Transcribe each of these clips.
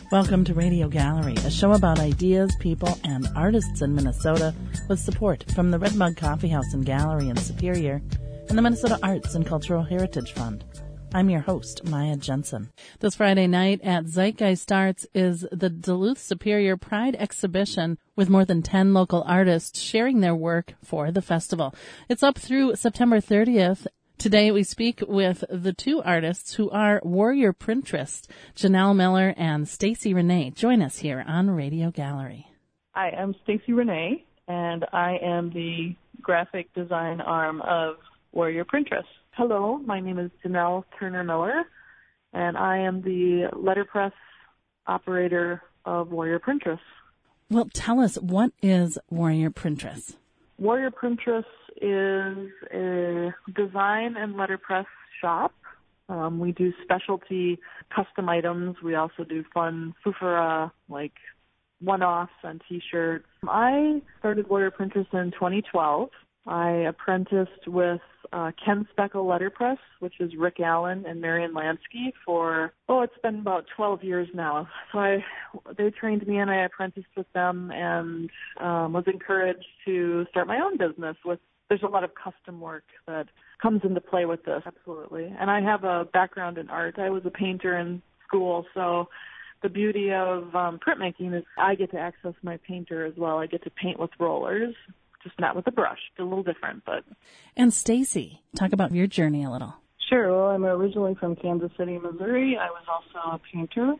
Welcome to Radio Gallery, a show about ideas, people, and artists in Minnesota with support from the Red Mug Coffee House and Gallery in Superior and the Minnesota Arts and Cultural Heritage Fund. I'm your host, Maya Jensen. This Friday night at Zeitgeist Arts is the Duluth Superior Pride Exhibition with more than 10 local artists sharing their work for the festival. It's up through September 30th. Today we speak with the two artists who are warrior printress, Janelle Miller and Stacy Renee. Join us here on Radio Gallery. Hi, I'm Stacy Renee, and I am the graphic design arm of Warrior Printress. Hello, my name is Janelle Turner Miller, and I am the letterpress operator of Warrior Printress. Well, tell us, what is Warrior Printress? Warrior Printress is a design and letterpress shop. We do specialty custom items. We also do fun fufura, like one-offs on T-shirts. I started Warrior Printress in 2012. I apprenticed with Ken Speckle Letterpress, which is Rick Allen and Marion Lansky it's been about 12 years now. So they trained me and I apprenticed with them and was encouraged to start my own business there's a lot of custom work that comes into play with this, absolutely. And I have a background in art. I was a painter in school, so the beauty of printmaking is I get to access my painter as well. I get to paint with rollers, just not with a brush. It's a little different, but. And Stacy, talk about your journey a little. Sure. Well, I'm originally from Kansas City, Missouri. I was also a painter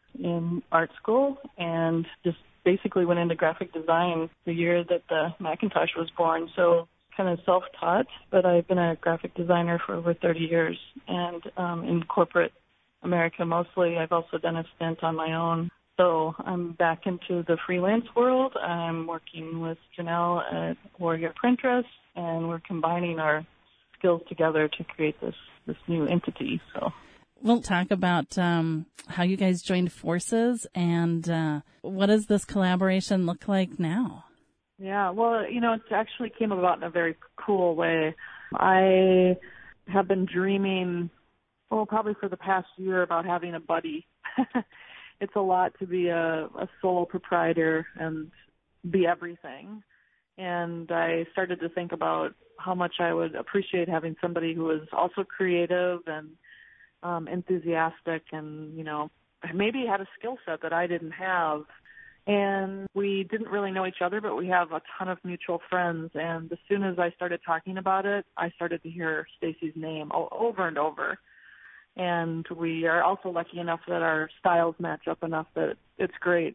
in art school and just basically went into graphic design the year that the Macintosh was born. So kind of self-taught, but I've been a graphic designer for over 30 years. And in corporate America mostly, I've also done a stint on my own. So I'm back into the freelance world. I'm working with Janelle at Warrior Printress, and we're combining our skills together to create this new entity. So we'll talk about how you guys joined forces and what does this collaboration look like now? Yeah, well, it actually came about in a very cool way. I have been dreaming, probably for the past year about having a buddy. It's a lot to be a sole proprietor and be everything. And I started to think about how much I would appreciate having somebody who was also creative and enthusiastic and, maybe had a skill set that I didn't have. And we didn't really know each other, but we have a ton of mutual friends. And as soon as I started talking about it, I started to hear Stacy's name over and over. And we are also lucky enough that our styles match up enough that it's great.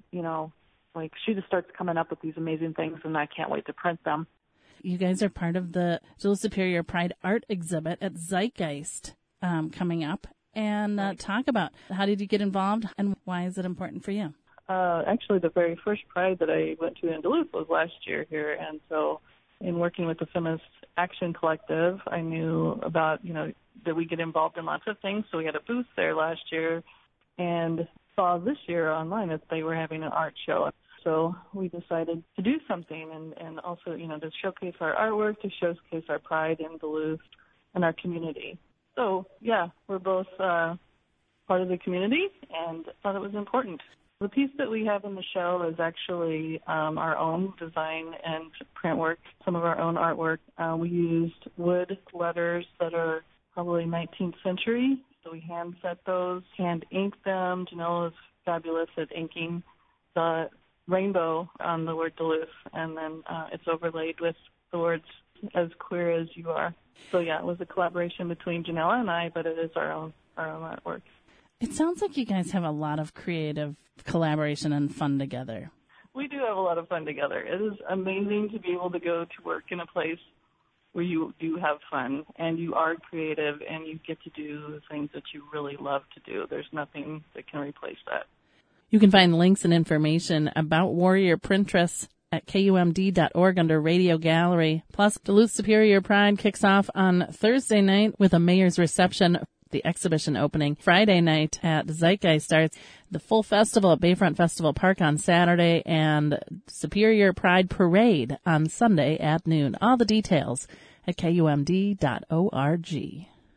She just starts coming up with these amazing things, and I can't wait to print them. You guys are part of the Duluth Superior Pride Art Exhibit at Zeitgeist coming up. And talk about how did you get involved and why is it important for you? Actually, the very first Pride that I went to in Duluth was last year here, and so in working with the Feminist Action Collective, I knew about, that we get involved in lots of things, so we had a booth there last year, and saw this year online that they were having an art show. So we decided to do something and also, to showcase our artwork, to showcase our pride in Duluth and our community. So, yeah, we're both part of the community and thought it was important. The piece that we have in the show is actually our own design and print work, some of our own artwork. We used wood letters that are probably 19th century, so we hand set those, hand inked them. Janelle is fabulous at inking the rainbow on the word Duluth, and then it's overlaid with the words as queer as you are. So, yeah, it was a collaboration between Janelle and I, but it is our own artwork. It sounds like you guys have a lot of creative collaboration and fun together. We do have a lot of fun together. It is amazing to be able to go to work in a place where you do have fun and you are creative and you get to do things that you really love to do. There's nothing that can replace that. You can find links and information about Warrior Printress at KUMD.org under Radio Gallery. Plus, Duluth Superior Pride kicks off on Thursday night with a mayor's reception. The exhibition opening Friday night at Zeitgeist Arts, the full festival at Bayfront Festival Park on Saturday, and Superior Pride Parade on Sunday at noon. All the details at KUMD.org.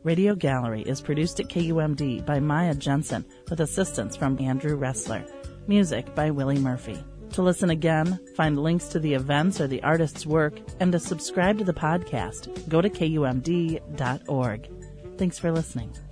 Radio Gallery is produced at KUMD by Maya Jensen with assistance from Andrew Ressler. Music by Willie Murphy. To listen again, find links to the events or the artist's work, and to subscribe to the podcast, go to KUMD.org. Thanks for listening.